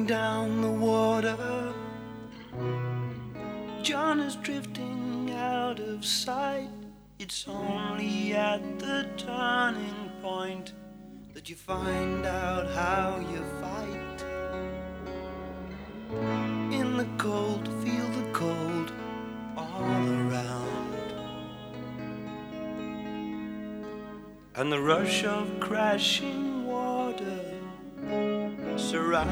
down the water. John is drifting out of sight. It's only at the turning point that you find out how you fight. In the cold, feel the cold all around, and the rush of crashing water surrounds